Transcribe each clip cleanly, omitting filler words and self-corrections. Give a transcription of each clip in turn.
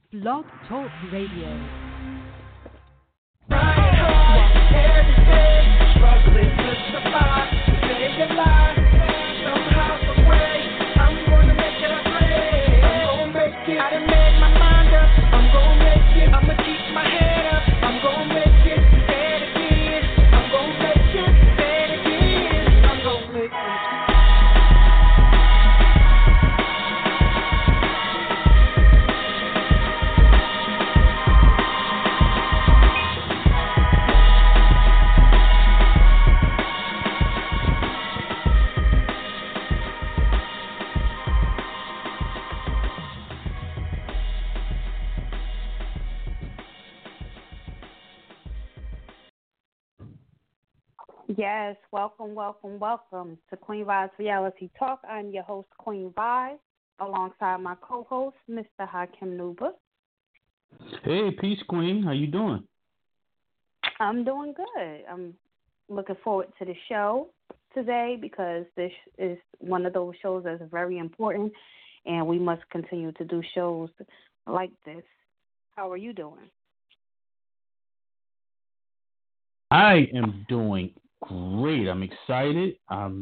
Blog Talk Radio. Struggling to survive, stay alive. Somehow, some way, I'm gonna make it. I pray I'm gonna make it. I done made my mind up. I'm gonna make it. I'ma keep my head up. I'm gonna make it. Say it again. I'm gonna make it. Say it again. I'm gonna make it. Yes, welcome to Queen Vi's Reality Talk. I'm your host, Queen Vi, alongside my co-host, Mr. Hakim Nuba. Hey, Peace Queen. How you doing? I'm doing good. I'm looking forward to the show today because this is one of those shows that's very important, and we must continue to do shows like this. How are you doing? I am doing great. I'm excited.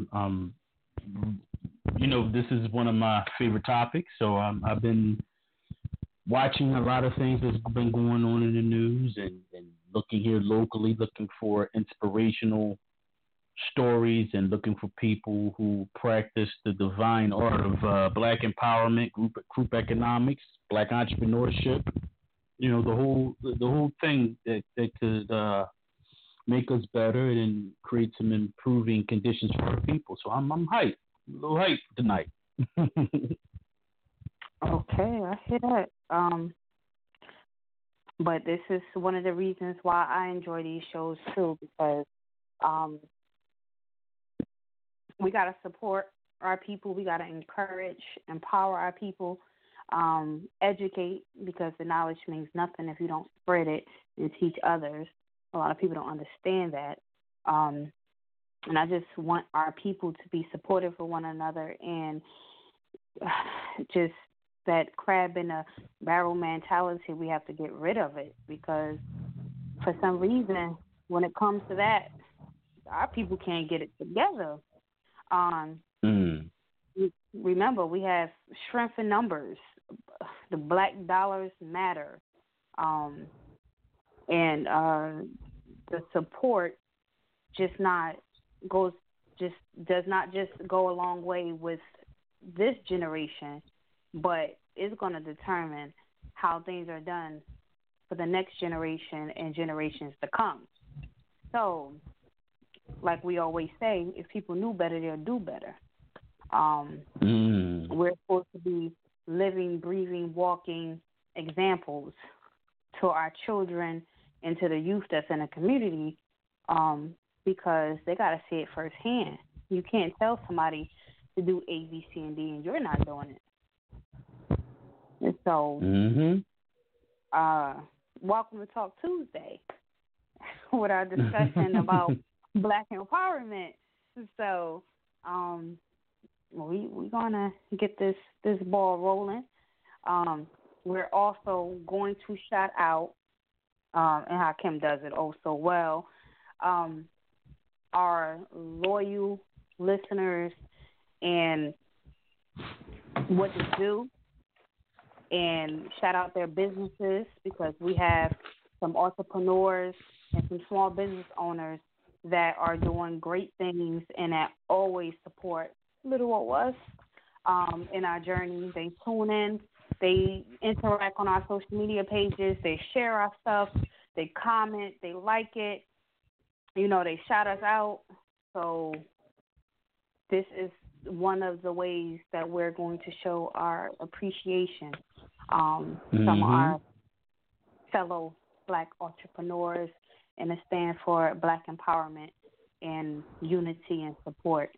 This is one of my favorite topics. So I've been watching a lot of things that's been going on in the news and looking here locally, looking for inspirational stories and looking for people who practice the divine art of black empowerment, group economics, black entrepreneurship. You know, the whole thing that could make us better and create some improving conditions for our people. So I'm hyped, a little hyped tonight. Okay, I hear that. But this is one of the reasons why I enjoy these shows too, because we gotta support our people, we gotta encourage, empower our people, educate, because the knowledge means nothing if you don't spread it and teach others. A lot of people don't understand that. And I just want our people to be supportive of one another and just that crab in a barrel mentality, we have to get rid of it because for some reason, when it comes to that, our people can't get it together. Remember, we have strength in numbers. The black dollars matter. And the support does not just go a long way with this generation, but it's going to determine how things are done for the next generation and generations to come. So, like we always say, if people knew better, they'll do better. We're supposed to be living, breathing, walking examples to our children and to the youth that's in the community, because they got to see it firsthand. You can't tell somebody to do A, B, C, and D, and you're not doing it. And so, welcome to Talk Tuesday with our discussion about black empowerment. So, we're gonna get this ball rolling. We're also going to shout out, and Hakim does it oh so well, our loyal listeners and what to do, and shout out their businesses because we have some entrepreneurs and some small business owners that are doing great things and that always support little old us in our journey. They tune in. They interact on our social media pages. They share our stuff. They comment. They like it. They shout us out. So this is one of the ways that we're going to show our appreciation. Some of our fellow black entrepreneurs, and it stands for black empowerment and unity and support.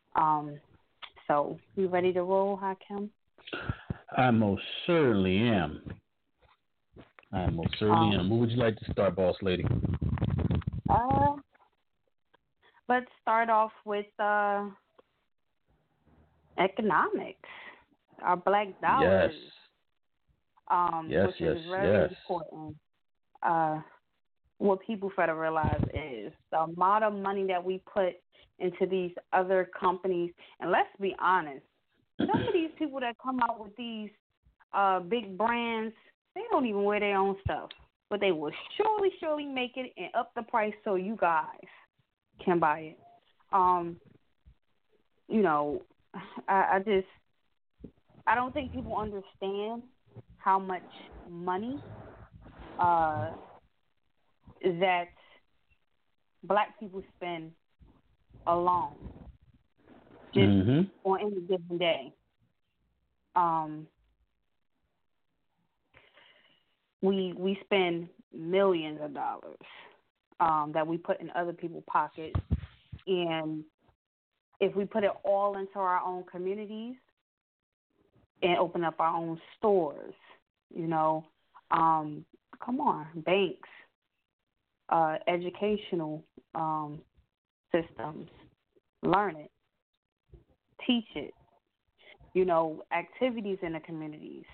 So you ready to roll, Hakim? I most certainly am. Who would you like to start, boss lady? Let's start off with economics. Our black dollars. Yes. Yes, which yes, is very yes. important. What people fail to realize is the amount of money that we put into these other companies. And let's be honest, some of these people that come out with these big brands, they don't even wear their own stuff. But they will surely make it and up the price so you guys can buy it. You know, I don't think people understand how much money that black people spend alone just on any given day. We spend millions of dollars that we put in other people's pockets, and if we put it all into our own communities and open up our own stores, you know, come on, banks, educational systems, learn it, teach it, you know, activities in the communities.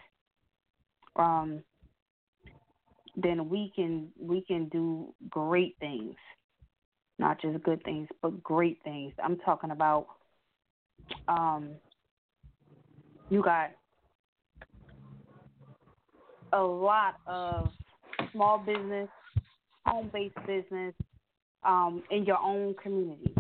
Then we can do great things, not just good things, but great things. I'm talking about you got a lot of small business, home-based business in your own community.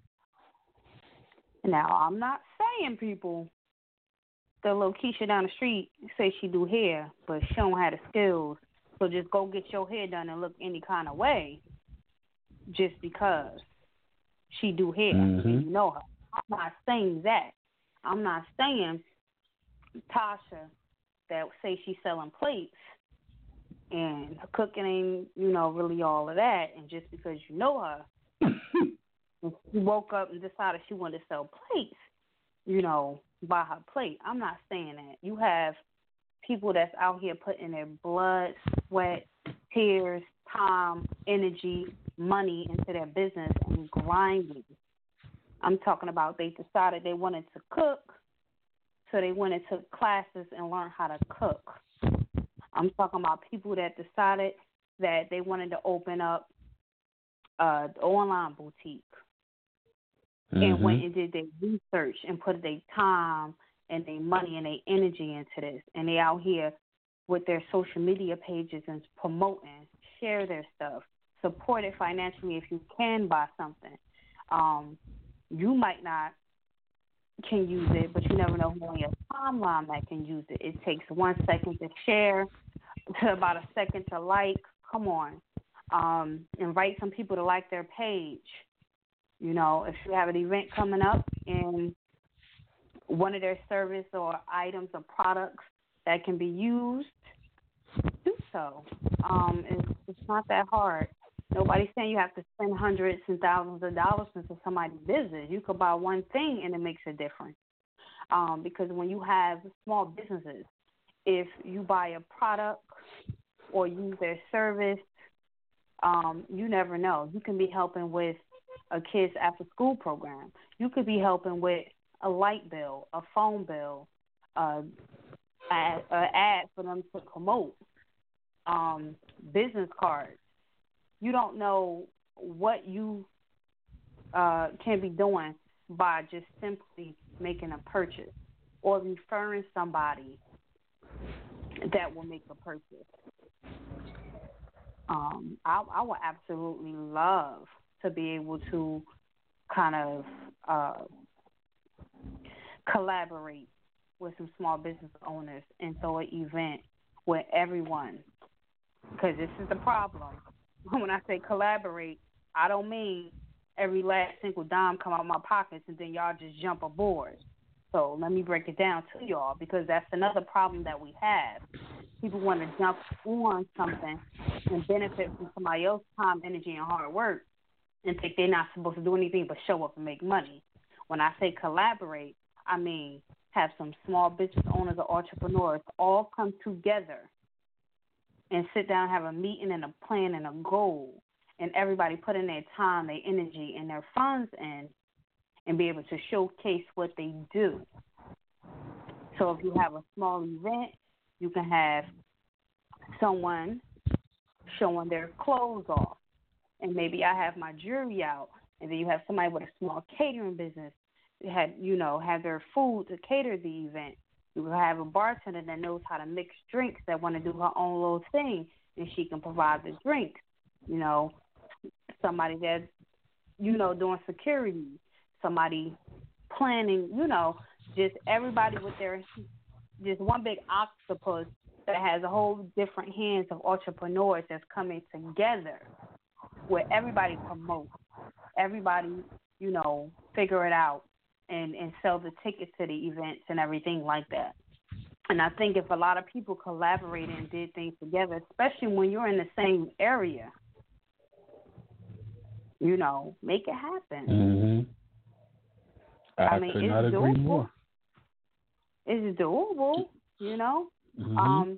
Now, I'm not saying people, the little Keisha down the street say she do hair, but she don't have the skills. So just go get your hair done and look any kind of way just because she do hair and you know her. I'm not saying that. I'm not saying Tasha that say she's selling plates and her cooking ain't, you know, really all of that, and just because you know her, she woke up and decided she wanted to sell plates, you know, buy her plate. I'm not saying that. You have people that's out here putting their blood, sweat, tears, time, energy, money into their business and grinding. I'm talking about they decided they wanted to cook, so they went and took classes and learned how to cook. I'm talking about people that decided that they wanted to open up an online boutique and went and did their research and put their time and their money and their energy into this. And they out here with their social media pages and promoting, share their stuff, support it financially if you can buy something. You might not can use it, but you never know who on your timeline that can use it. It takes 1 second to share, to about a second to like. Come on. Invite some people to like their page. You know, if you have an event coming up and one of their service or items or products that can be used, do so. It's not that hard. Nobody's saying you have to spend hundreds and thousands of dollars into somebody's business. You could buy one thing and it makes a difference. Because when you have small businesses, if you buy a product or use their service, you never know. You can be helping with a kid's after-school program. You could be helping with a light bill, a phone bill, an ad for them to promote, business cards. You don't know what you can be doing by just simply making a purchase or referring somebody that will make a purchase. I would absolutely love to be able to kind of collaborate with some small business owners and throw an event with everyone, because this is the problem. When I say collaborate, I don't mean every last single dime come out of my pockets and then y'all just jump aboard. So let me break it down to y'all, because that's another problem that we have. People want to jump on something and benefit from somebody else's time, energy, and hard work and think they're not supposed to do anything but show up and make money. When I say collaborate, I mean have some small business owners or entrepreneurs all come together and sit down and have a meeting and a plan and a goal, and everybody put in their time, their energy, and their funds in, and be able to showcase what they do. So if you have a small event You can have someone showing their clothes off, and maybe I have my jewelry out, and then you have somebody with a small catering business have their food to cater the event. You will have a bartender that knows how to mix drinks that want to do her own little thing, and she can provide the drinks. Somebody that's doing security, somebody planning. Just everybody with their just one big octopus that has a whole different hands of entrepreneurs that's coming together, where everybody promotes, everybody figure it out. And sell the tickets to the events and everything like that. And I think if a lot of people collaborated and did things together, especially when you're in the same area, make it happen. Mm-hmm. I mean, could not agree more. It's doable, Mm-hmm.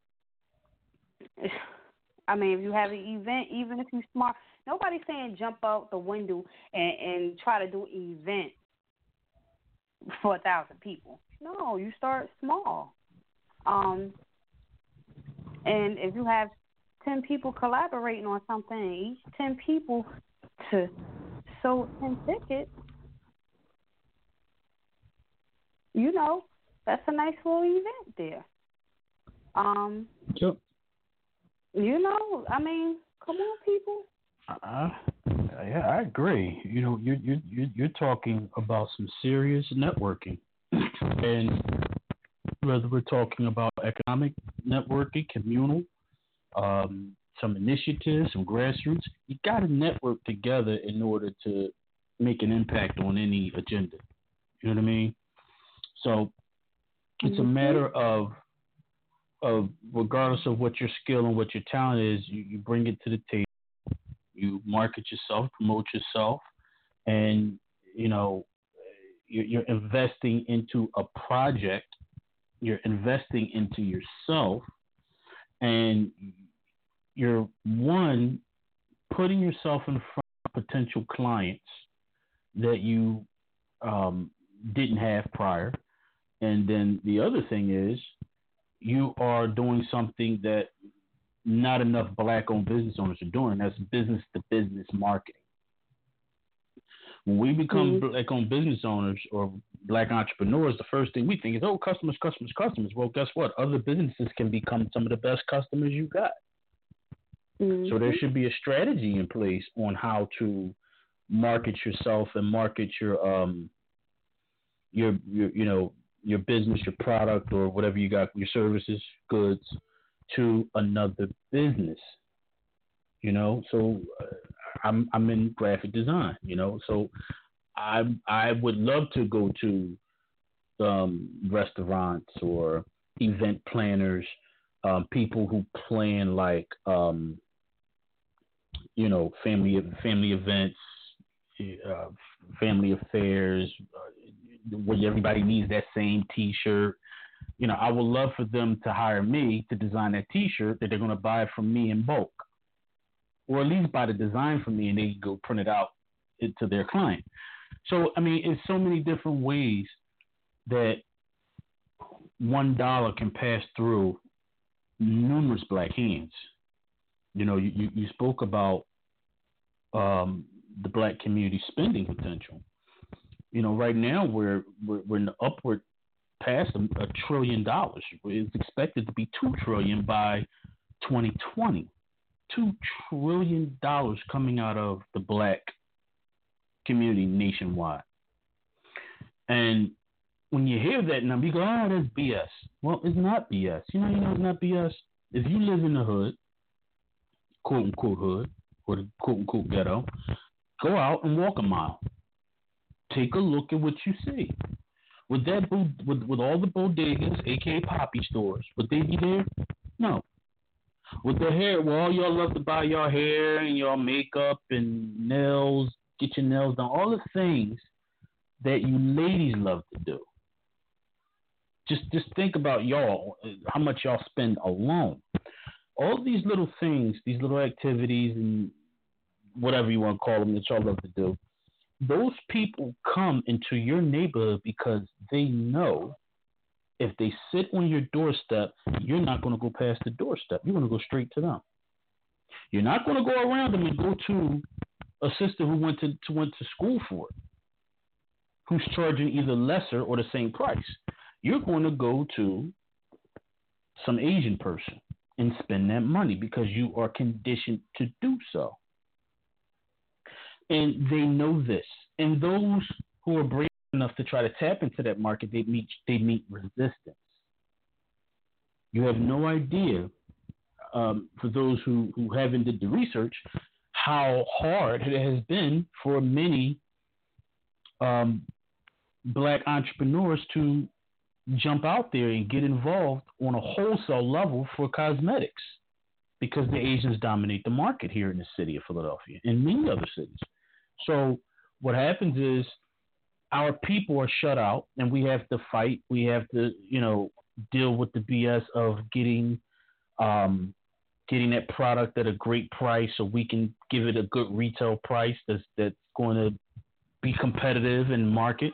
I mean, if you have an event, even if you're smart, nobody's saying jump out the window and try to do an event for 1,000 people. No, you start small. And if you have 10 people collaborating on something, each 10 people to sold 10 tickets, that's a nice little event there. Yep. I mean, come on, people. Yeah, I agree. You're talking about some serious networking, and whether we're talking about economic networking, communal, some initiatives, some grassroots, you got to network together in order to make an impact on any agenda. You know what I mean? So it's a matter of regardless of what your skill and what your talent is, you bring it to the table. You market yourself, promote yourself, and you're investing into a project. You're investing into yourself, and you're putting yourself in front of potential clients that you didn't have prior, and then the other thing is you are doing something that not enough black-owned business owners are doing. That's business-to-business marketing. When we become black-owned business owners or black entrepreneurs, the first thing we think is, customers, customers, customers. Well, guess what? Other businesses can become some of the best customers you got. Mm-hmm. So there should be a strategy in place on how to market yourself and market your business, your product, or whatever you got, your services, goods, to another business, So I'm in graphic design, So I would love to go to restaurants or event planners, people who plan like family events, family affairs, where everybody needs that same T-shirt. I would love for them to hire me to design that T-shirt that they're going to buy from me in bulk, or at least buy the design from me and they go print it out to their client. So, I mean, it's so many different ways that $1 can pass through numerous black hands. You spoke about the black community spending potential. Right now we're in the upward past $1 trillion. It's expected to be $2 trillion by 2020. $2 trillion coming out of the black community nationwide. And when you hear that number, you go, that's BS. Well, it's not BS. It's not BS. If you live in the hood, quote unquote hood, or the quote unquote ghetto, go out and walk a mile. Take a look at what you see. Would that with all the bodegas, aka poppy stores, would they be there? No. With the hair, all y'all love to buy your hair and your makeup and nails, get your nails done, all the things that you ladies love to do. Just think about y'all, how much y'all spend alone. All these little things, these little activities and whatever you want to call them that y'all love to do, those people come into your neighborhood because they know if they sit on your doorstep, you're not going to go past the doorstep. You're going to go straight to them. You're not going to go around them and go to a sister who went to school for it, who's charging either lesser or the same price. You're going to go to some Asian person and spend that money because you are conditioned to do so. And they know this. And those who are brave enough to try to tap into that market, they meet resistance. You have no idea, for those who haven't did the research, how hard it has been for many black entrepreneurs to jump out there and get involved on a wholesale level for cosmetics, because the Asians dominate the market here in the city of Philadelphia and many other cities. So what happens is our people are shut out, and we have to fight. We have to, deal with the BS of getting that product at a great price, so we can give it a good retail price that's going to be competitive in market.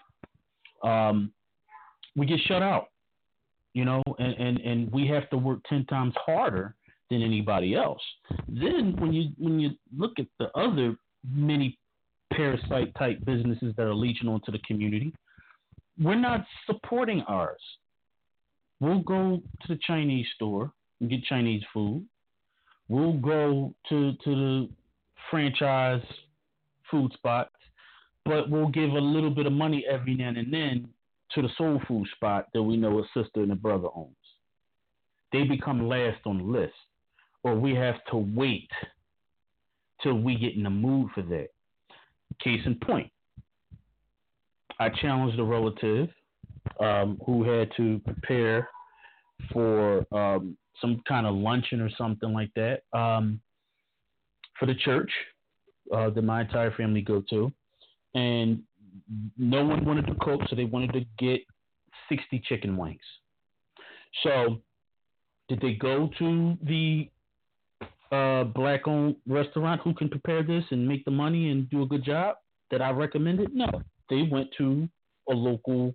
We get shut out, and we have to work 10 times harder than anybody else. Then when you look at the other many parasite type businesses that are leeching onto the community, we're not supporting ours. We'll go to the Chinese store and get Chinese food. We'll go to the franchise food spots, but we'll give a little bit of money every now and then to the soul food spot that we know a sister and a brother owns. They become last on the list, or we have to wait till we get in the mood for that. Case in point, I challenged a relative who had to prepare for some kind of luncheon or something like that for the church that my entire family go to, and no one wanted to cook, so they wanted to get 60 chicken wings. So did they go to the black-owned restaurant who can prepare this and make the money and do a good job that I recommended? No. They went to a local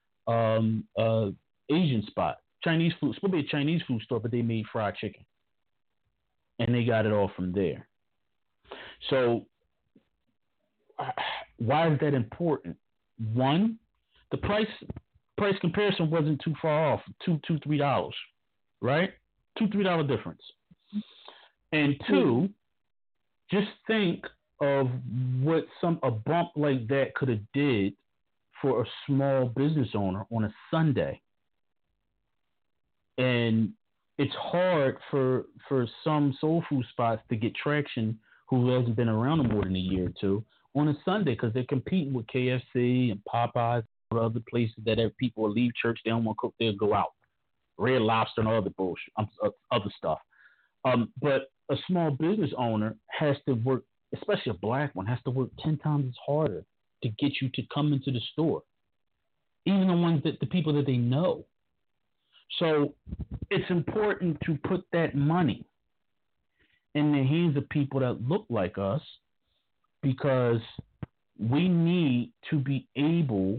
Asian spot. Chinese food. It's supposed to be a Chinese food store, but they made fried chicken. And they got it all from there. So why is that important? One, the price comparison wasn't too far off, $2-3, right? $2-3 difference. And two, just think of what a bump like that could have did for a small business owner on a Sunday. And it's hard for some soul food spots to get traction who hasn't been around in more than a year or two on a Sunday, because they're competing with KFC and Popeyes and other places that have people will leave church, they don't want to cook, they'll go out. Red Lobster and other bullshit, other stuff. But a small business owner has to work, especially a black one, has to work 10 times harder to get you to come into the store. Even the people that they know. So it's important to put that money in the hands of people that look like us, because we need to be able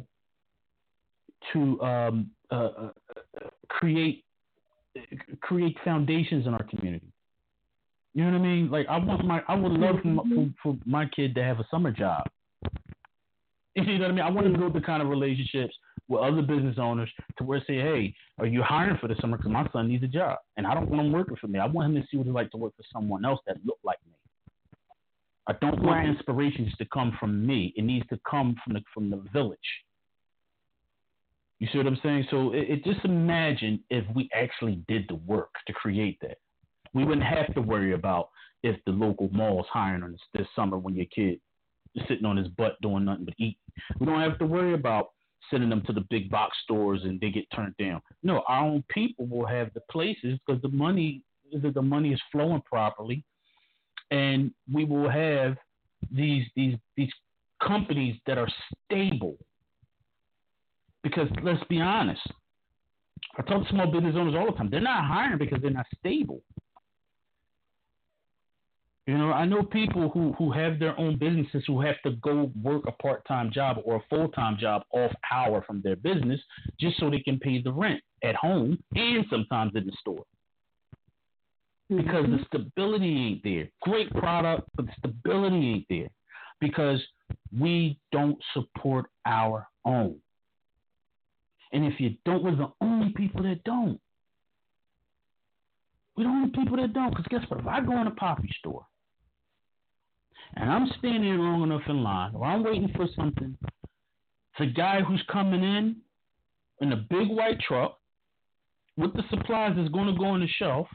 to create foundations in our community. You know what I mean? Like I would love for my kid to have a summer job. You know what I mean? I want to build the kind of relationships with other business owners to where say, hey, are you hiring for the summer? Because my son needs a job, and I don't want him working for me. I want him to see what it's like to work for someone else that look like me. I don't want inspirations to come from me. It needs to come from the village. You see what I'm saying? So just imagine if we actually did the work to create that. We wouldn't have to worry about if the local mall is hiring on this summer when your kid is sitting on his butt doing nothing but eat. We don't have to worry about sending them to the big box stores and they get turned down. No, our own people will have the places because the money is flowing properly, and we will have these companies that are stable. Because let's be honest, I talk to small business owners all the time. They're not hiring because they're not stable. You know, I know people who have their own businesses who have to go work a part-time job or a full-time job off hour from their business just so they can pay the rent at home and sometimes in the store. Because the stability ain't there. Great product, but the stability ain't there. Because we don't support our own. And if you don't, we're the only people that don't. We're the only people that don't. Because guess what? If I go in a poppy store and I'm standing there long enough in line, or I'm waiting for something, the guy who's coming in a big white truck with the supplies that's going to go on the shelf,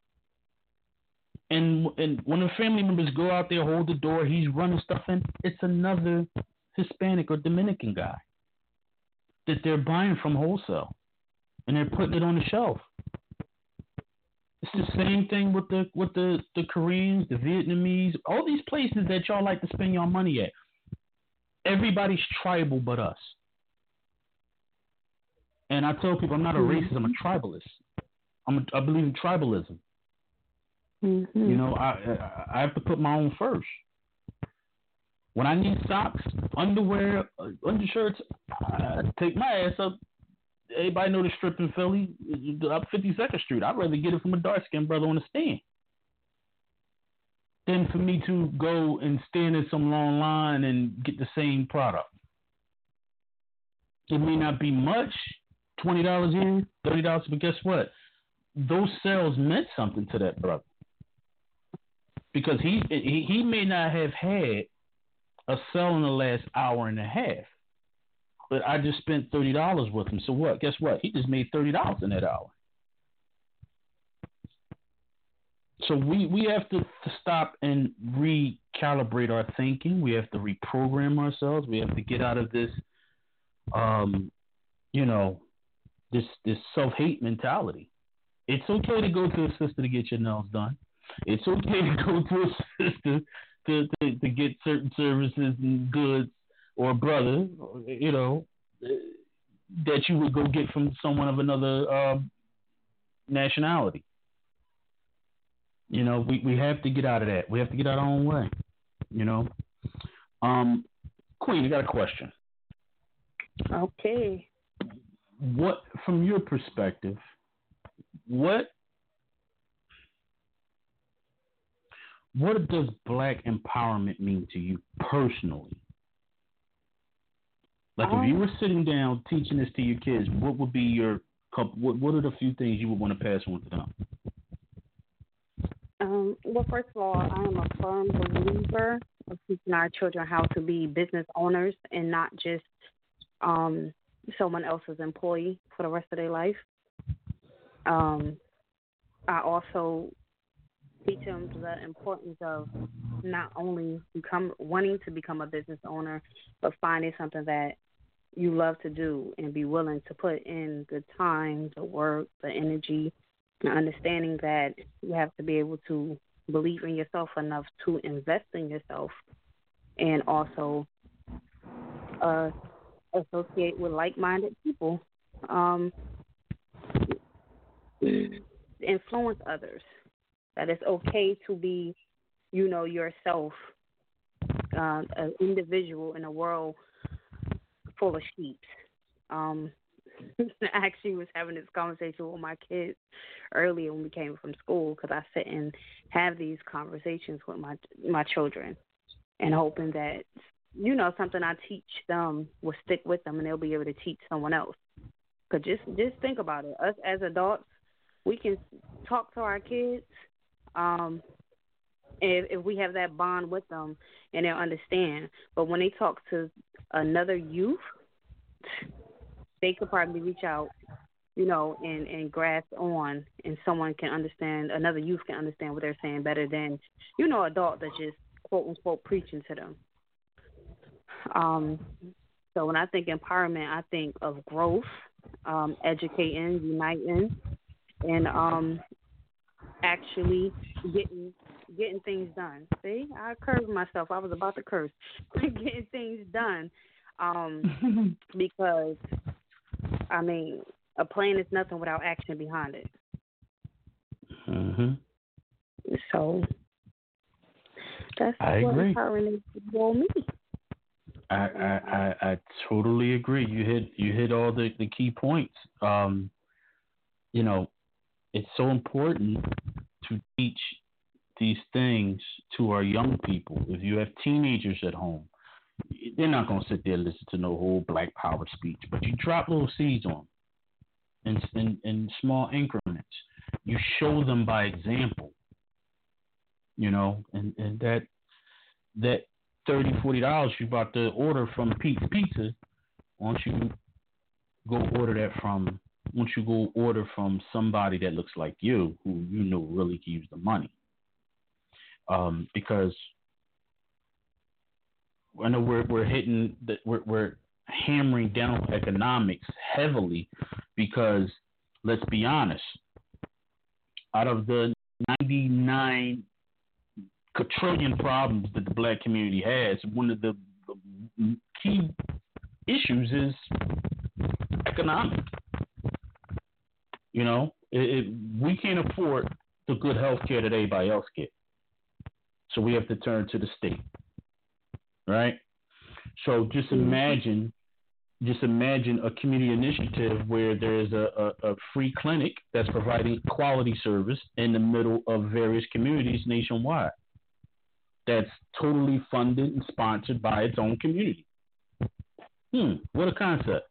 and when the family members go out there, hold the door, he's running stuff in, it's another Hispanic or Dominican guy that they're buying from wholesale, and they're putting it on the shelf. It's the same thing with the Koreans, the Vietnamese, all these places that y'all like to spend your money at. Everybody's tribal but us. And I tell people I'm not a racist, I'm a tribalist. I believe in tribalism. Mm-hmm. You know, I have to put my own first. When I need socks, underwear, undershirts, I take my ass up. Everybody know the strip in Philly, up 52nd Street. I'd rather get it from a dark-skinned brother on the stand than for me to go and stand in some long line and get the same product. It may not be much, $20 in, $30, but guess what? Those sales meant something to that brother. Because he may not have had a sale in the last hour and a half. But I just spent $30 with him. So what? Guess what? He just made $30 in that hour. So we have to stop and recalibrate our thinking. We have to reprogram ourselves. We have to get out of this, this self-hate mentality. It's okay to go to a sister to get your nails done. It's okay to go to a sister to get certain services and goods, or a brother, you know, that you would go get from someone of another nationality. You know, we have to get out of that. We have to get out our own way, you know. Queen, I got a question. Okay. What, from your perspective, what does Black empowerment mean to you personally? Like, if you were sitting down teaching this to your kids, what would be your what are the few things you would want to pass on to them? Well, first of all, I am a firm believer of teaching our children how to be business owners and not just someone else's employee for the rest of their life. I also teach them the importance of not only wanting to become a business owner, but finding something that you love to do and be willing to put in the time, the work, the energy, and understanding that you have to be able to believe in yourself enough to invest in yourself, and also associate with like-minded people, influence others, that it's okay to be, you know, yourself, an individual in a world full of sheep. I actually was having this conversation with my kids earlier when we came from school, because I sit and have these conversations with my children, and hoping that, you know, something I teach them will stick with them and they'll be able to teach someone else. Because just think about it. Us as adults, we can talk to our kids if we have that bond with them and they'll understand. But when they talk to another youth, they could probably reach out, you know, and grasp on, and someone can understand, another youth can understand what they're saying better than, you know, adult that's just quote unquote preaching to them. So when I think empowerment, I think of growth, educating, uniting, and actually getting things done. See, I cursed myself. I was about to curse. Getting things done, because, I mean, a plan is nothing without action behind it. Mm-hmm. So That's I what agree. empowering is for me. I totally agree. You hit all the key points. You know, it's so important to teach these things to our young people. If you have teenagers at home, they're not going to sit there and listen to no whole Black Power speech, but you drop little seeds on them in small increments. You show them by example, you know, and that $30-$40 you about to order from Pete's Pizza, once you go order from somebody that looks like you, who you know really can use the money. Because I know we're hammering down economics heavily, because let's be honest, out of the 99 quadrillion problems that the Black community has, one of the key issues is economic. You know, we can't afford the good health care that everybody else gets. So we have to turn to the state, right? So just imagine a community initiative where there is a free clinic that's providing quality service in the middle of various communities nationwide. That's totally funded and sponsored by its own community. What a concept.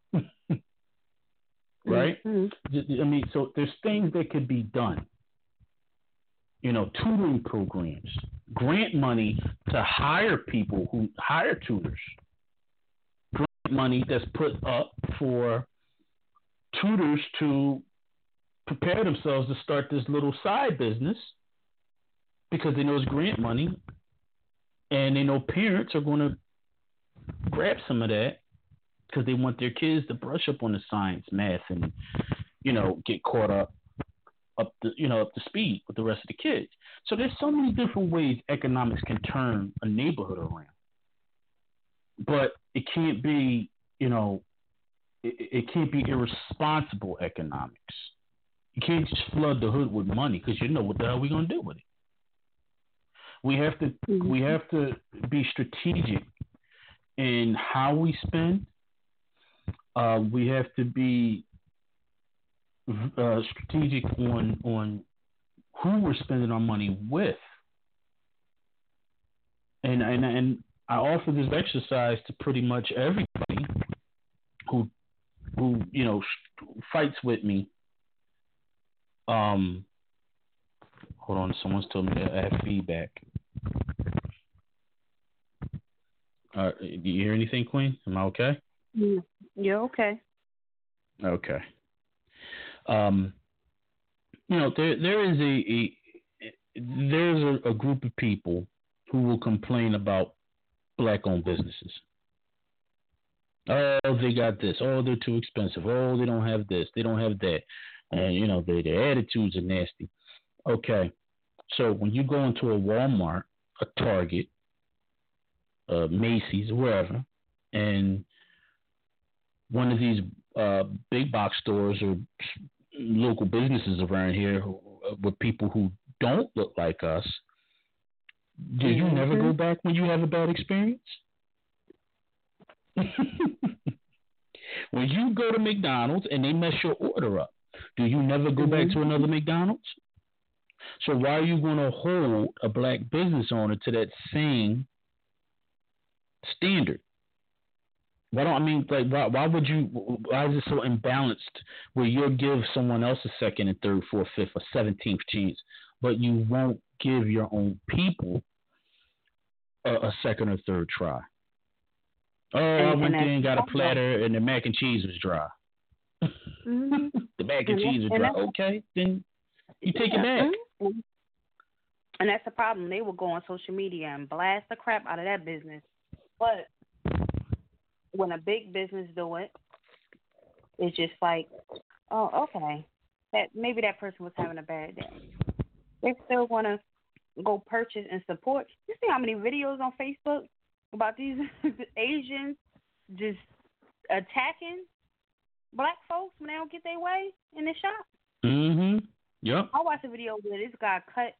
Right? I mean, so there's things that could be done. You know, tutoring programs, grant money to hire people who hire tutors, grant money that's put up for tutors to prepare themselves to start this little side business, because they know it's grant money, and they know parents are going to grab some of that because they want their kids to brush up on the science, math, and, you know, get caught up to speed with the rest of the kids. So there's so many different ways economics can turn a neighborhood around. But it can't be, you know, it can't be irresponsible economics. You can't just flood the hood with money, because you know what the hell we're going to do with it. We have to be strategic in how we spend. We have to be strategic on who we're spending our money with. And I offer this exercise to pretty much everybody who you know fights with me. Hold on, someone's told me that I have feedback. Do you hear anything, Queen? Am I okay? You're okay. Okay. You know, there's a group of people who will complain about Black-owned businesses. Oh, they got this. Oh, they're too expensive. Oh, they don't have this. They don't have that. And, you know, their attitudes are nasty. Okay. So when you go into a Walmart, a Target, Macy's, wherever, and one of these big box stores or local businesses around here with people who don't look like us, do you never go back when you have a bad experience? When you go to McDonald's and they mess your order up, do you never go back to another McDonald's? So why are you going to hold a Black business owner to that same standard? Why would you? Why is it so imbalanced where you'll give someone else a second and third, fourth, fifth, or 17th chance, but you won't give your own people a second or third try? Oh, I went there and got a platter and the mac and cheese was dry. The mac and cheese was dry. Okay, then you take it back. And that's the problem. They will go on social media and blast the crap out of that business. But when a big business do it, it's just like, oh, okay, that maybe that person was having a bad day. They still want to go purchase and support. You see how many videos on Facebook about these Asians just attacking Black folks when they don't get their way in the shop? Yep. I watched a video where this guy cut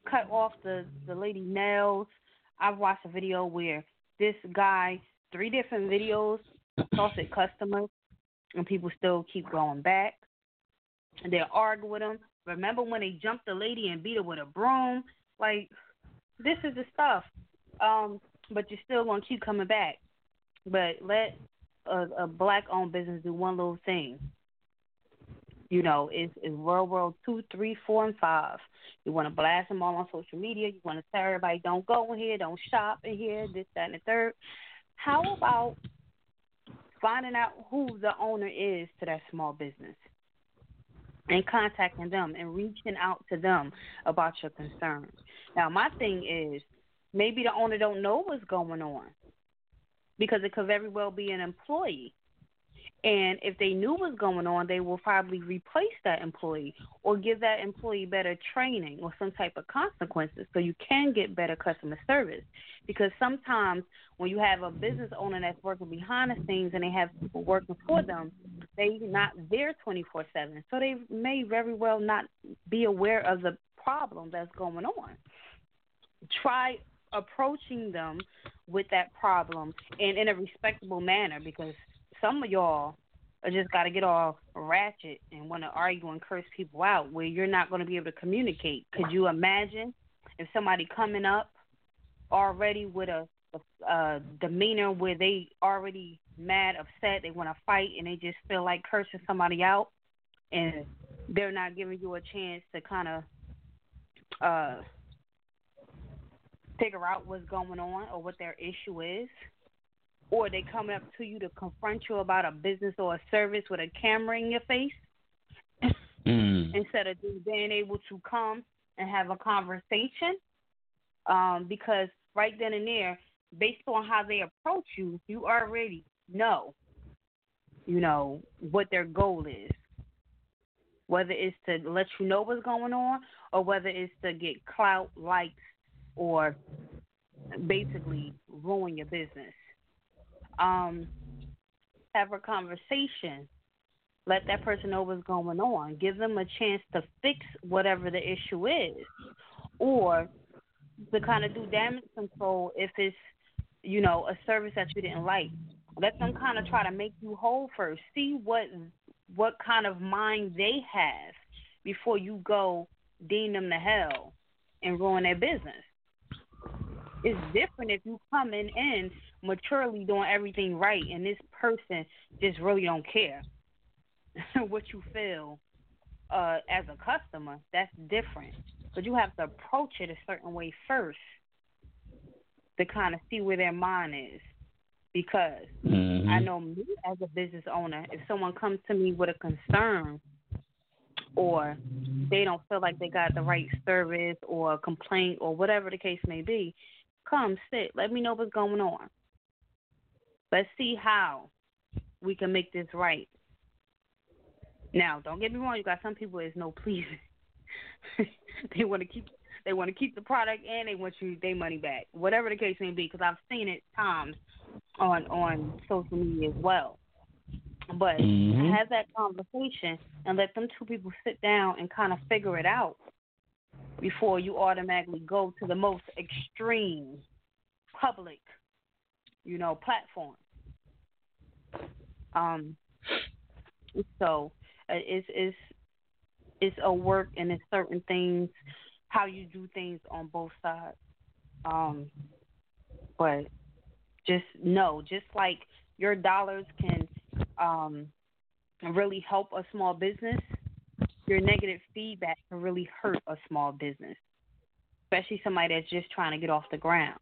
cut off the lady nails. I've watched a video where this guy, 3 different videos, assaulted customers, and people still keep going back. And they'll argue with him. Remember when they jumped the lady and beat her with a broom? Like, this is the stuff. But you're still going to keep coming back. But let a black-owned business do one little thing. You know, it's World War II, 3, 4, and 5. You want to blast them all on social media. You want to tell everybody, don't go in here, don't shop in here, this, that, and the third. How about finding out who the owner is to that small business and contacting them and reaching out to them about your concerns? Now, my thing is, maybe the owner don't know what's going on because it could very well be an employee. And if they knew what's going on, they will probably replace that employee or give that employee better training or some type of consequences so you can get better customer service. Because sometimes when you have a business owner that's working behind the scenes and they have people working for them, they're not there 24/7. So they may very well not be aware of the problem that's going on. Try approaching them with that problem and in a respectable manner, because some of y'all are just got to get all ratchet and want to argue and curse people out where you're not going to be able to communicate. Could you imagine if somebody coming up already with a demeanor where they already mad, upset, they want to fight, and they just feel like cursing somebody out, and they're not giving you a chance to kind of figure out what's going on or what their issue is? Or they coming up to you to confront you about a business or a service with a camera in your face instead of just being able to come and have a conversation. Because right then and there, based on how they approach you, you already know, what their goal is. Whether it's to let you know what's going on or whether it's to get clout, likes, or basically ruin your business. Have a conversation. Let that person know what's going on. Give them a chance to fix whatever the issue is, or to kind of do damage control if it's, a service that you didn't like. Let them kind of try to make you whole first. See what kind of mind they have before you go deem them to hell and ruin their business. It's different if you coming in maturely doing everything right and this person just really don't care what you feel as a customer. That's different. But you have to approach it a certain way first to kind of see where their mind is. Because I know me as a business owner, if someone comes to me with a concern or they don't feel like they got the right service or a complaint or whatever the case may be, come sit. Let me know what's going on. Let's see how we can make this right. Now, don't get me wrong. You got some people that's no pleasing. They want to keep the product and they want their money back. Whatever the case may be, because I've seen it times on social media as well. But have that conversation and let them two people sit down and kind of figure it out before you automatically go to the most extreme public, platform. So it's a work and it's certain things, how you do things on both sides. But just know, just like your dollars can really help a small business, your negative feedback can really hurt a small business, especially somebody that's just trying to get off the ground.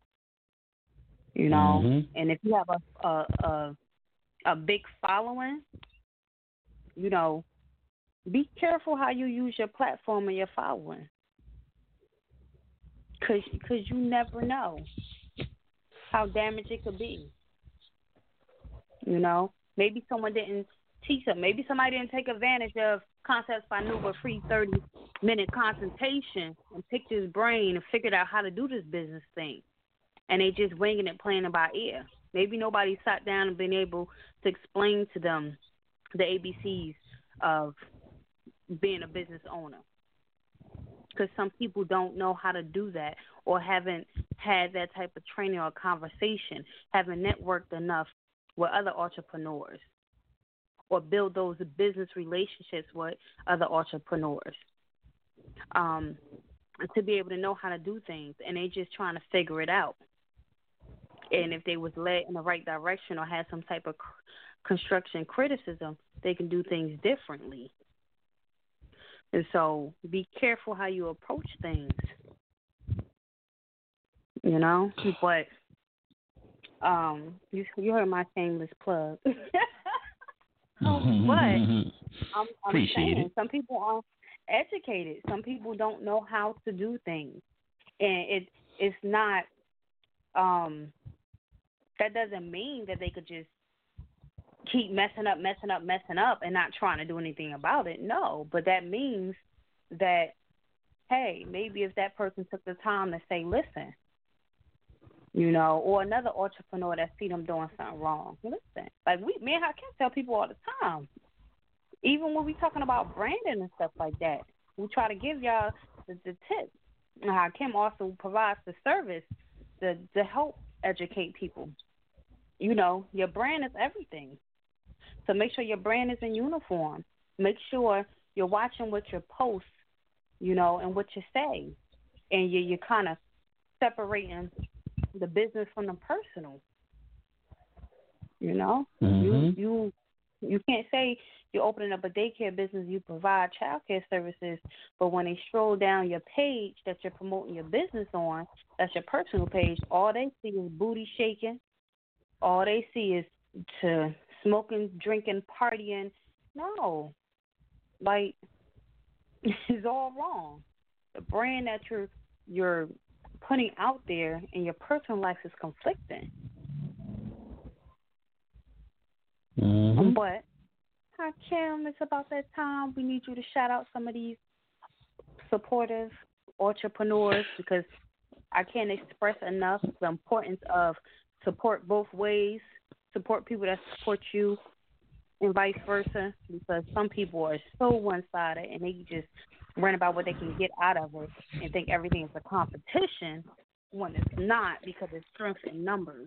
And if you have a big following, be careful how you use your platform and your following, because you never know how damaged it could be. Maybe someone didn't teach them. Maybe somebody didn't take advantage of Concepts by Nuba free 30-minute consultation and picked his brain and figured out how to do this business thing. And they just winging it, playing it by ear. Maybe nobody sat down and been able to explain to them the ABCs of being a business owner. because some people don't know how to do that or haven't had that type of training or conversation, haven't networked enough with other entrepreneurs or build those business relationships with other entrepreneurs to be able to know how to do things, and they just trying to figure it out. And if they was led in the right direction or had some type of construction criticism, they can do things differently. And so be careful how you approach things, you know. But you heard my shameless plug. But I'm Appreciate saying it. some people aren't educated. Some people don't know how to do things, and it's not. That doesn't mean that they could just keep messing up, and not trying to do anything about it. No, but that means that, hey, maybe if that person took the time to say, listen, you know, or another entrepreneur that see them doing something wrong, listen. Like me and Hakeem tell people all the time, even when we talking about branding and stuff like that, we try to give y'all the tips. And Hakeem also provides the service to help educate people. You know, your brand is everything. So make sure your brand is in uniform. Make sure you're watching what you post, you know, and what you say. And you're kind of separating the business from the personal. You know? Mm-hmm. You can't say you're opening up a daycare business, you provide child care services, but when they stroll down your page that you're promoting your business on, that's your personal page, all they see is booty shaking. All they see is to smoking, drinking, partying. No. Like, it's all wrong. The brand that you're putting out there in your personal life is conflicting. Mm-hmm. But, Hakeem, it's about that time. We need you to shout out some of these supportive entrepreneurs because I can't express enough the importance of support both ways, support people that support you, and vice versa, because some people are so one-sided and they just run about what they can get out of it and think everything is a competition when it's not, because it's strength in numbers.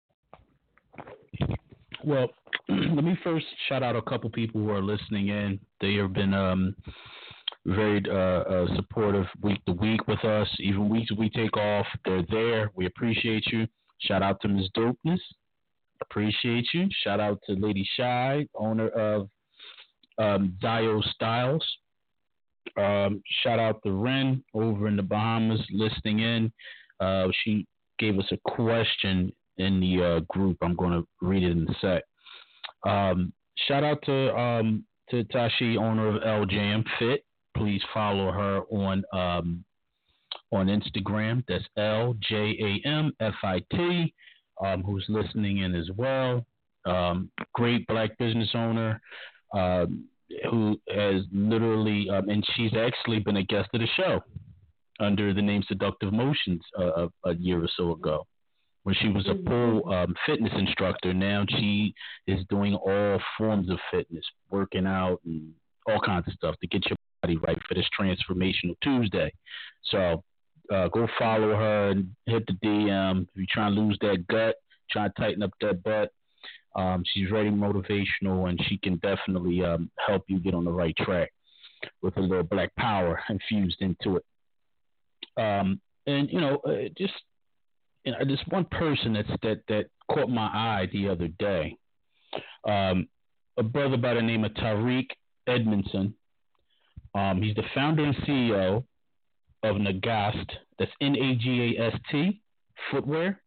Well, let me first shout out a couple people who are listening in. They have been very supportive week to week with us. Even weeks we take off, they're there. We appreciate you. Shout out to Ms. Dopeness. Appreciate you. Shout out to Lady Shy, owner of Dio Styles. Shout out to Ren over in the Bahamas listening in. She gave us a question in the group. I'm going to read it in a sec. Shout out to Tashi, owner of LJM Fit. Please follow her on Instagram. That's LJAMFIT. Who's listening in as well. Great black business owner who has literally, and she's actually been a guest of the show under the name Seductive Motions a year or so ago, when she was a full fitness instructor. Now she is doing all forms of fitness, working out and all kinds of stuff to get your body right for this Transformational Tuesday. So go follow her and hit the DM. If you're trying to lose that gut, trying to tighten up that butt, she's very motivational, and she can definitely help you get on the right track with a little black power infused into it. And this one person that caught my eye the other day, a brother by the name of Tariq Edmondson. He's the founder and CEO of Nagast, that's Nagast footwear.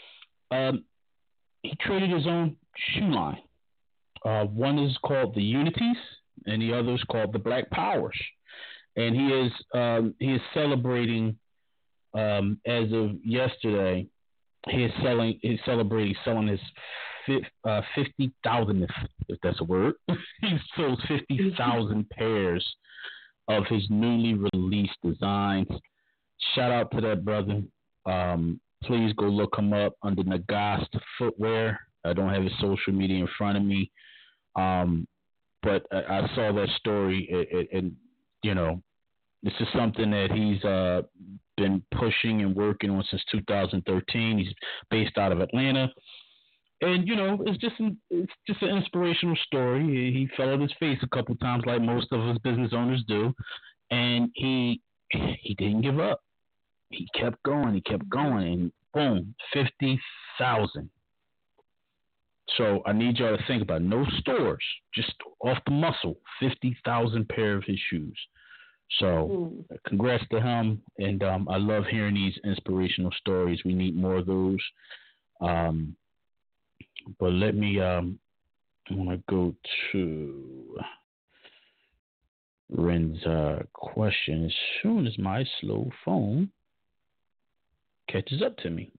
He created his own shoe line. One is called the Unities, and the other is called the Black Powers. And he is celebrating, as of yesterday, he's celebrating selling his 50,000, if that's a word. He sold 50,000 pairs of his newly released designs. Shout out to that brother. Please go look him up under Nagast Footwear. I don't have his social media in front of me, but I saw that story, and This is something that he's been pushing and working on since 2013. He's based out of Atlanta. And, it's just an inspirational story. He fell on his face a couple times like most of his business owners do. And he didn't give up. He kept going. And boom, 50,000. So I need y'all to think about it. No stores, just off the muscle, 50,000 pair of his shoes. So congrats to him. And I love hearing these inspirational stories. We need more of those. But let me, I want to go to Ren's question as soon as my slow phone catches up to me.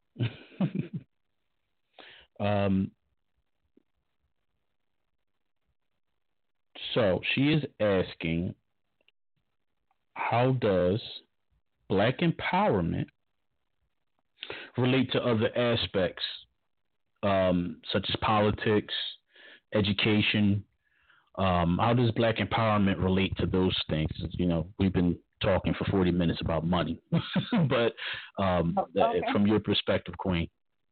So she is asking, how does Black empowerment relate to other aspects, such as politics, education? How does Black empowerment relate to those things? We've been talking for 40 minutes about money, but from your perspective, Queen.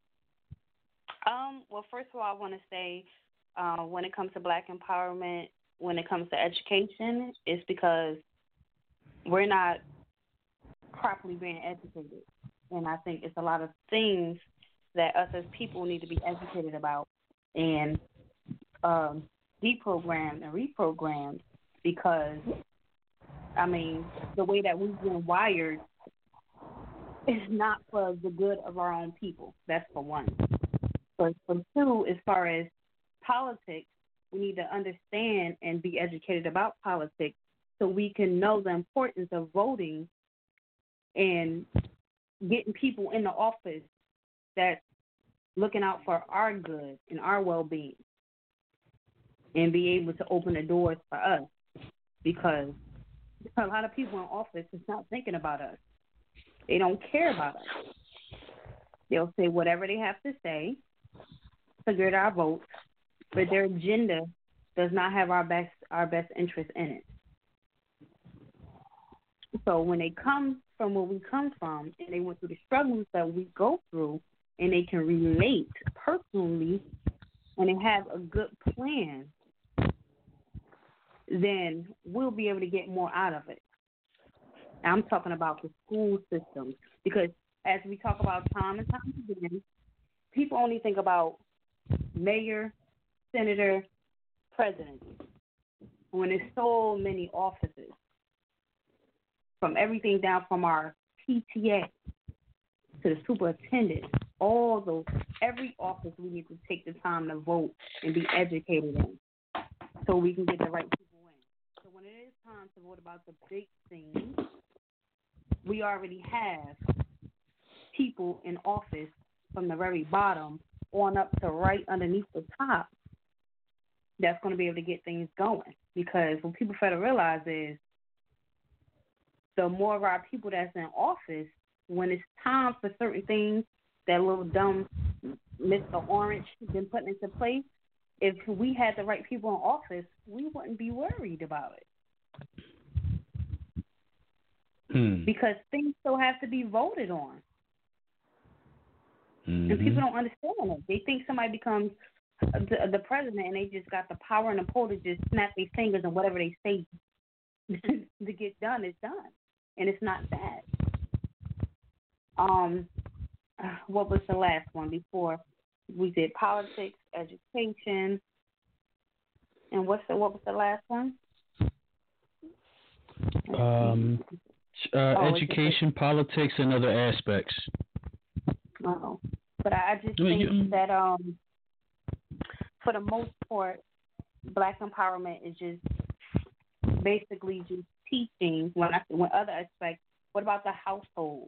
Well, first of all, I want to say when it comes to Black empowerment, when it comes to education, it's because we're not properly being educated. And I think it's a lot of things that us as people need to be educated about and deprogrammed and reprogrammed, because, the way that we've been wired is not for the good of our own people. That's for one. But for two, as far as politics, we need to understand and be educated about politics so we can know the importance of voting and getting people in the office that's looking out for our good and our well-being, and be able to open the doors for us, because a lot of people in office is not thinking about us. They don't care about us. They'll say whatever they have to say to get our votes, but their agenda does not have our best interest in it. So when they come from where we come from and they went through the struggles that we go through, and they can relate personally and they have a good plan, then we'll be able to get more out of it. I'm talking about the school system, because as we talk about time and time again, people only think about mayor, senator, president, when there's so many offices, from everything down from our PTA to the superintendent, all those, every office we need to take the time to vote and be educated in so we can get the right people in. So when it is time to vote about the big things, we already have people in office from the very bottom on up to right underneath the top that's going to be able to get things going. Because what people fail to realize is the more of our people that's in office, when it's time for certain things that little dumb Mr. Orange has been putting into place, if we had the right people in office, we wouldn't be worried about it. Because things still have to be voted on. And people don't understand it. They think somebody becomes the president and they just got the power and the pull to just snap their fingers and whatever they say to get done is done. And it's not that. What was the last one before we did politics, education, and what was the last one? Education, politics, and other aspects. Oh, but I just think that for the most part, Black empowerment is just basically just teaching. When other aspects, what about the household?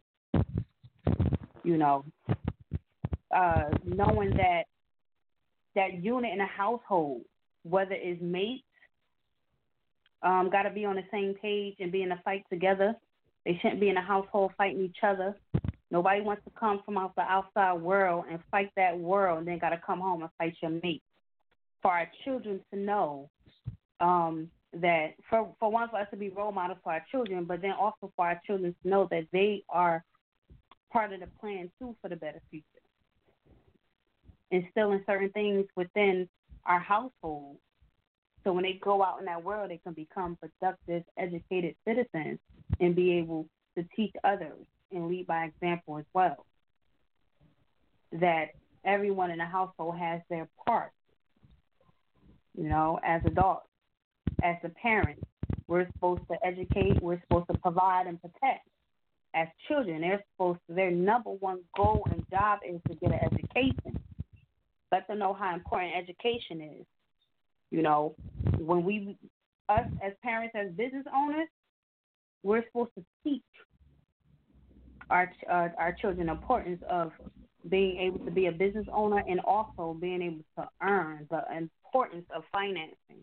Knowing that unit in a household, whether it's mates, got to be on the same page and be in a fight together. They shouldn't be in a household fighting each other. Nobody wants to come from out the outside world and fight that world and then got to come home and fight your mate. For our children to know that for one, for us to be role models for our children, but then also for our children to know that they are part of the plan too for the better future. Instilling certain things within our household, so when they go out in that world, they can become productive, educated citizens and be able to teach others and lead by example as well. That everyone in the household has their part. You know, as adults, as a parent, we're supposed to educate, we're supposed to provide and protect. As children, their number one goal and job is to get an education. Let them know how important education is. You know, when us as parents, as business owners, we're supposed to teach our children the importance of being able to be a business owner and also being able to earn, the importance of financing,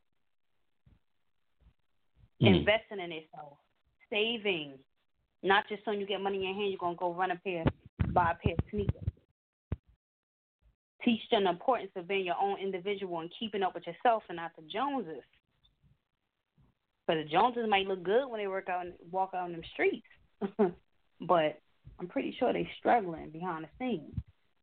investing in itself, saving. Not just so you get money in your hand, you're going to go buy a pair of sneakers. Teach them the importance of being your own individual and keeping up with yourself and not the Joneses. Because the Joneses might look good when they walk out in them streets. But I'm pretty sure they're struggling behind the scenes.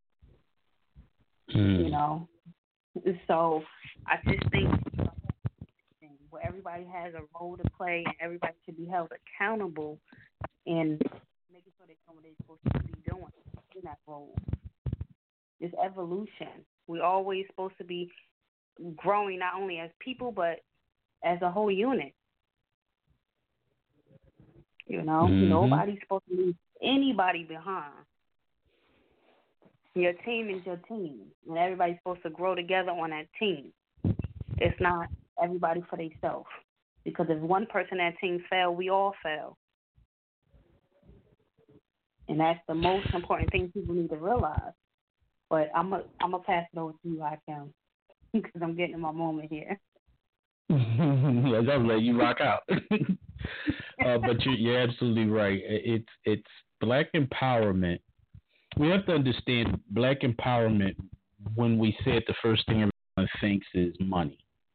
You know? So I just think where everybody has a role to play and everybody should be held accountable in making sure they know what they're supposed to be doing in that role. It's evolution. We're always supposed to be growing not only as people but as a whole unit. You know, nobody's supposed to leave anybody behind. Your team is your team, and everybody's supposed to grow together on that team. It's not everybody for themselves, because if one person in that team fail, we all fail. And that's the most important thing people need to realize. But I'm gonna pass it over to you, Rakim, because I'm getting in my moment here. Yes, I'll let you rock out. But you're absolutely right. It's Black empowerment. We have to understand Black empowerment. When we say it, the first thing everyone thinks is money,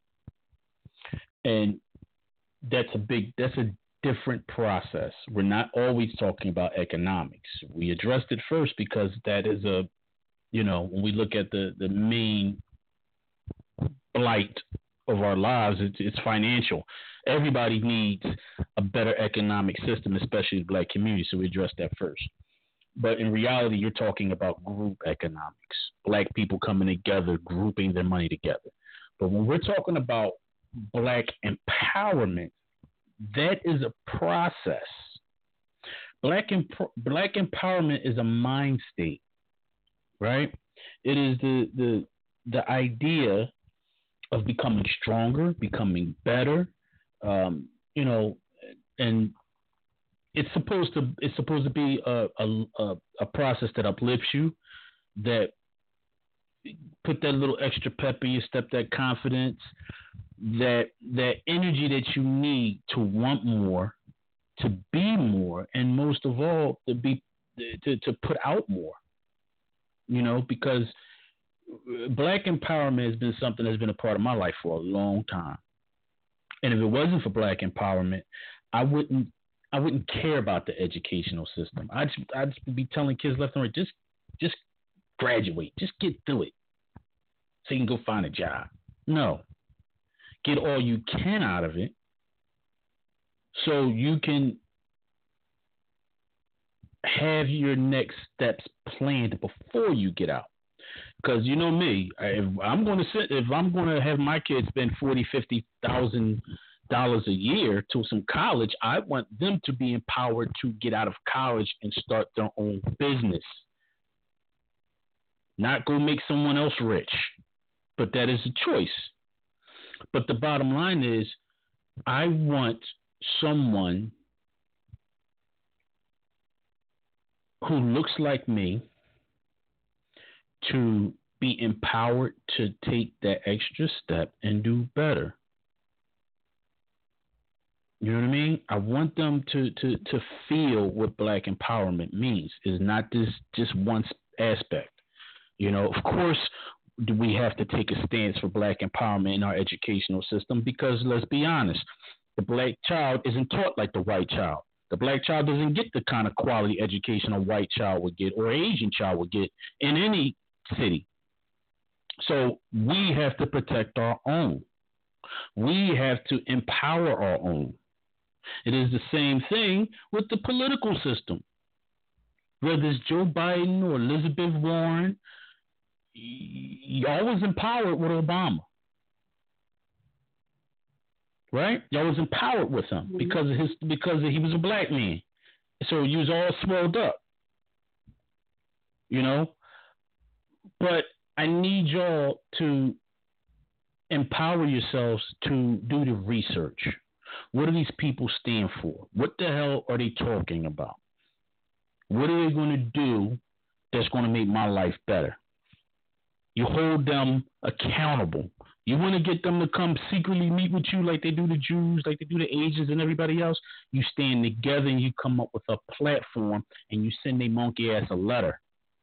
and that's a different process. We're not always talking about economics. We addressed it first because that is when we look at the main blight of our lives, it's financial. Everybody needs a better economic system, especially the Black community, so we address that first. But in reality, you're talking about group economics, Black people coming together, grouping their money together. But when we're talking about Black empowerment, that is a process. Black empowerment is a mind state, right? It is the idea of becoming stronger, becoming better, and it's supposed to be a process that uplifts you, that put that little extra pep in your step, that confidence, that energy that you need to want more, to be more, and most of all to put out more. Because Black empowerment has been something that's been a part of my life for a long time. And if it wasn't for Black empowerment, I wouldn't care about the educational system. I'd just be telling kids left and right, just graduate, just get through it, so you can go find a job. No, get all you can out of it, so you can have your next steps planned before you get out. Because you know me, if I'm going to have my kids spend $40,000-$50,000 a year to some college, I want them to be empowered to get out of college and start their own business. Not go make someone else rich, but that is a choice. But the bottom line is, I want someone who looks like me to be empowered to take that extra step and do better. You know what I mean? I want them to feel what Black empowerment means. Is not this just one aspect. Of course, do we have to take a stance for black empowerment in our educational system? Because let's be honest, the black child isn't taught like the white child. The black child doesn't get the kind of quality education a white child would get or an Asian child would get in any city. So we have to protect our own. We have to empower our own. It is the same thing with the political system. Whether it's Joe Biden or Elizabeth Warren, y'all was empowered with Obama. Right? Y'all was empowered with him because he was a black man. So you was all swelled up. You know? But I need y'all to empower yourselves to do the research. What do these people stand for? What the hell are they talking about? What are they going to do that's going to make my life better? You hold them accountable. You want to get them to come secretly meet with you like they do the Jews, like they do the Asians and everybody else. You stand together and you come up with a platform and you send a monkey ass a letter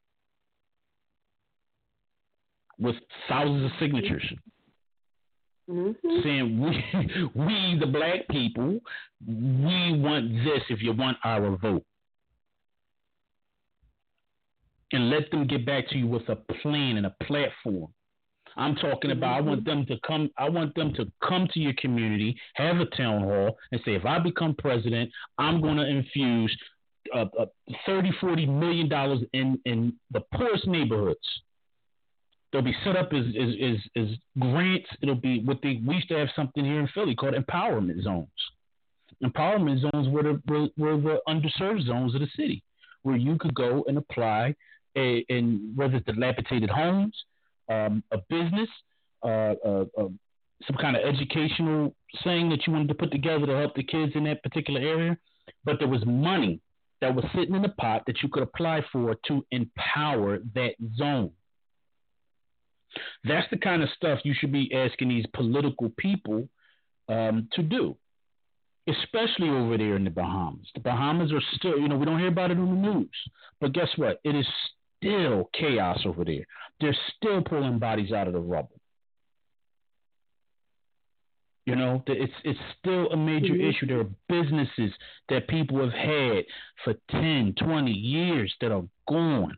with thousands of signatures saying we the black people, we want this if you want our vote. And let them get back to you with a plan and a platform. I'm talking about I want them to come to your community, have a town hall, and say, if I become president, I'm going to infuse $30-40 million in the poorest neighborhoods. They'll be set up as grants. It'll be we used to have something here in Philly called empowerment zones. Empowerment zones were the underserved zones of the city, where you could go and apply, in whether it's dilapidated homes, a business, some kind of educational thing that you wanted to put together to help the kids in that particular area. But there was money that was sitting in the pot that you could apply for to empower that zone. That's the kind of stuff you should be asking these political people to do, especially over there in the Bahamas. The Bahamas are still, we don't hear about it on the news. But guess what? It is still chaos over there. They're still pulling bodies out of the rubble. It's still a major issue. There are businesses that people have had for 10, 20 years that are gone.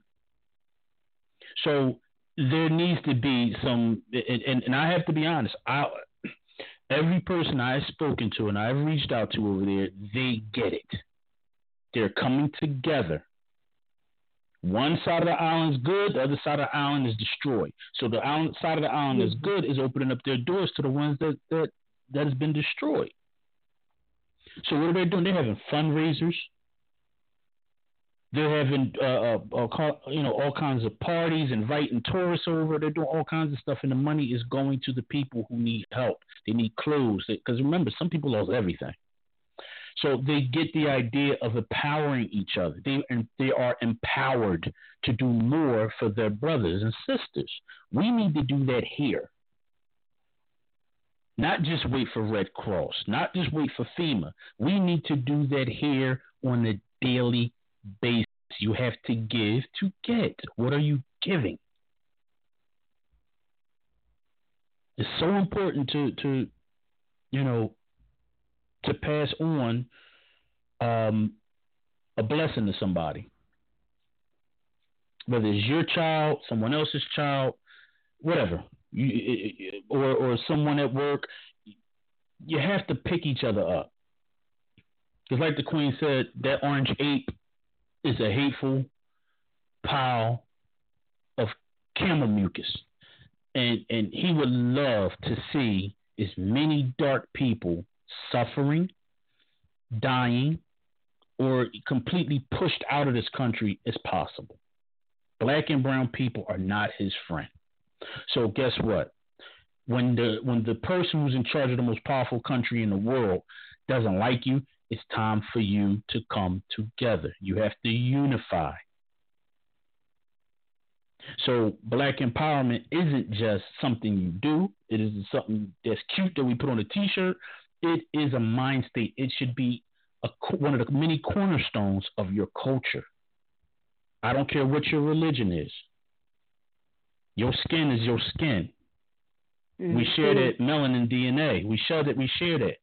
So there needs to be some, and I have to be honest, every person I've spoken to and I've reached out to over there, they get it. They're coming together. One side of the island is good, the other side of the island is destroyed. So the side of the island that's good is opening up their doors to the ones that has been destroyed. So what are they doing? They're having fundraisers. They're having all kinds of parties, inviting tourists over. They're doing all kinds of stuff, and the money is going to the people who need help. They need clothes, because remember, some people lost everything. So they get the idea of empowering each other. They are empowered to do more for their brothers and sisters. We need to do that here. Not just wait for Red Cross, not just wait for FEMA. We need to do that here on a daily basis. You have to give to get. What are you giving? It's so important to pass on a blessing to somebody. Whether it's your child, someone else's child, whatever. Or someone at work, you have to pick each other up. Because like the Queen said, that orange ape is a hateful pile of camel mucus. And he would love to see as many dark people suffering, dying, or completely pushed out of this country as possible. Black and brown people are not his friend. So guess what? When the person who's in charge of the most powerful country in the world doesn't like you, it's time for you to come together. You have to unify. So black empowerment isn't just something you do. It isn't something that's cute that we put on a T-shirt. It is a mind state. It should be one of the many cornerstones of your culture. I don't care what your religion is. Your skin is your skin. Mm-hmm. We share that melanin DNA. We share that.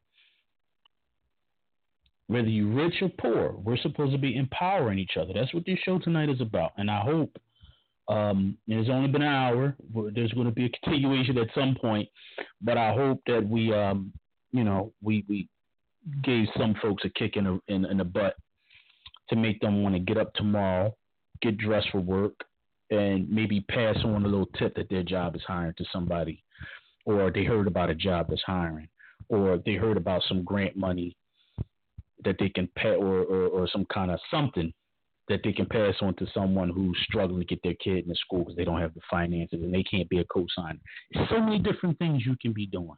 Whether you're rich or poor, we're supposed to be empowering each other. That's what this show tonight is about. And I hope it's only been an hour. There's going to be a continuation at some point, but I hope that we gave some folks a kick in the butt to make them want to get up tomorrow, get dressed for work, and maybe pass on a little tip that their job is hiring to somebody, or they heard about a job that's hiring, or they heard about some grant money that they can pay, or some kind of something that they can pass on to someone who's struggling to get their kid in the school because they don't have the finances and they can't be a co-signer. There's so many different things you can be doing.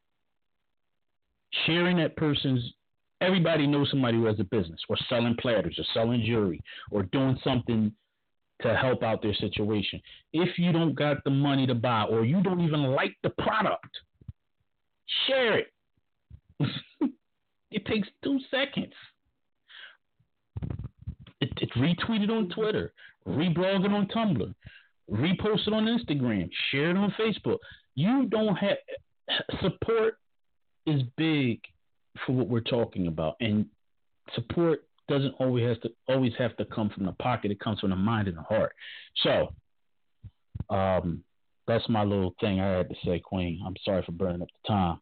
Sharing that everybody knows somebody who has a business, or selling platters, or selling jewelry, or doing something to help out their situation. If you don't got the money to buy, or you don't even like the product, share it. It takes 2 seconds. It's retweeted on Twitter, reblog it on Tumblr, repost it on Instagram, share it on Facebook. You don't have support is big for what we're talking about, and support doesn't always have to come from the pocket. It comes from the mind and the heart. So, that's my little thing I had to say, Queen. I'm sorry for burning up the time.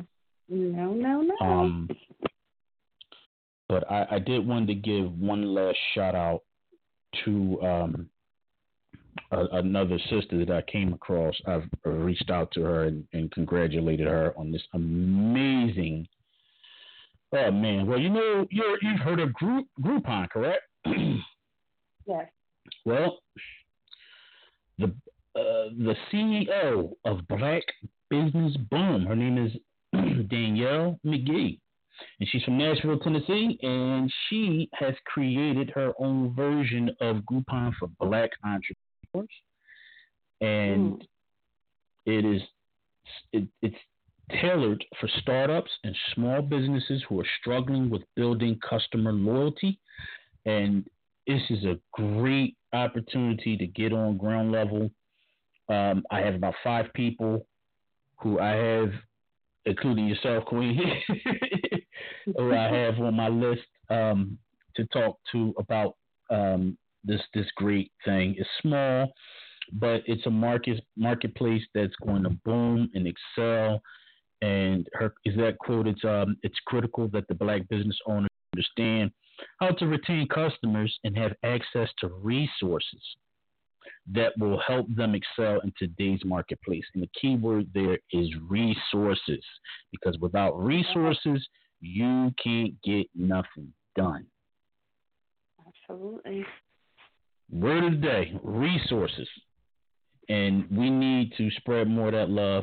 No. But I did want to give one last shout out to another sister that I came across. I've reached out to her and congratulated her on this amazing. Oh man! Well, you've heard of Groupon, correct? Yes. Well, the CEO of Black Business Boom. Her name is Danielle McGee. And she's from Nashville, Tennessee, and she has created her own version of Groupon for Black entrepreneurs. And it's tailored for startups and small businesses who are struggling with building customer loyalty. And this is a great opportunity to get on ground level. I have about 5 people who I have, including yourself, Queen, who I have on my list to talk to about this great thing. It's small, but it's a marketplace that's going to boom and excel. And it's critical that the Black business owners understand how to retain customers and have access to resources that will help them excel in today's marketplace. And the key word there is resources, because without resources, you can't get nothing done. Absolutely. Word of the day, resources. And we need to spread more of that love.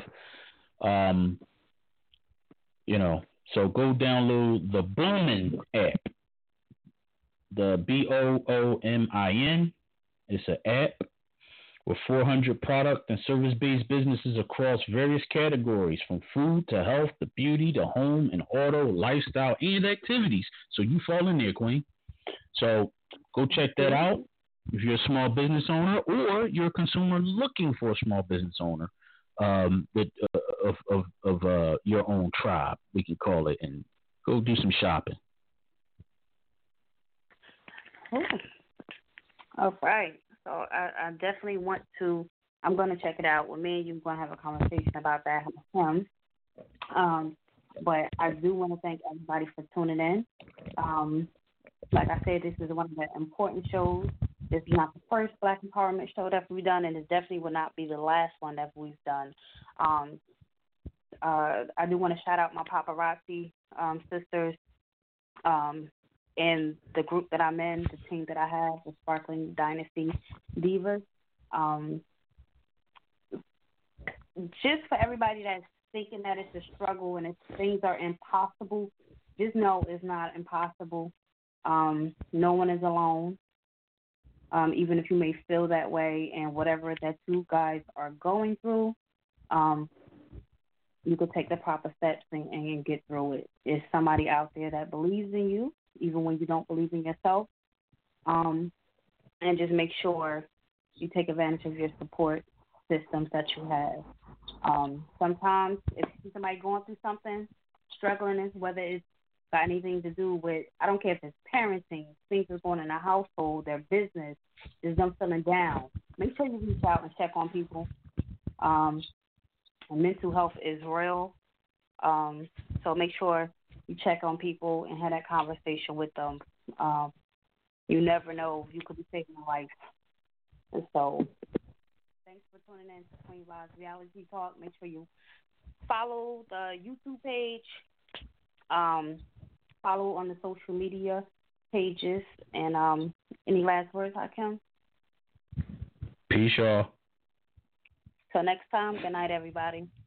So go download the Boomin app. The BOOMIN. It's an app with 400 product and service-based businesses across various categories, from food to health to beauty to home and auto, lifestyle, and activities. So you fall in there, Queen. So go check that out if you're a small business owner or you're a consumer looking for a small business owner of your own tribe, we can call it, and go do some shopping. All right. So I definitely want to. I'm going to check it out with me. You're going to have a conversation about that with him. But I do want to thank everybody for tuning in. Like I said, this is one of the important shows. This is not the first Black Empowerment show that we've done, and it definitely will not be the last one that we've done. I do want to shout out my paparazzi sisters and the group that I'm in, the team that I have, the Sparkling Dynasty Divas. Just for everybody that's thinking that it's a struggle and things are impossible, just know it's not impossible. No one is alone. Even if you may feel that way, and whatever that you guys are going through, you could take the proper steps and get through it. There's somebody out there that believes in you, even when you don't believe in yourself. And just make sure you take advantage of your support. systems that you have. Sometimes if you see somebody going through something, struggling, whether it's got anything to do with, I don't care if it's parenting, things that's going in the household, their business, is them feeling down. Make sure you reach out and check on people. Mental health is real, so make sure you check on people and have that conversation with them. You never know, you could be saving a life. And so, thanks for tuning in to Queen Vibes Reality Talk. Make sure you follow the YouTube page, follow on the social media pages, and any last words, Hakim? Peace, y'all. Till next time, good night, everybody.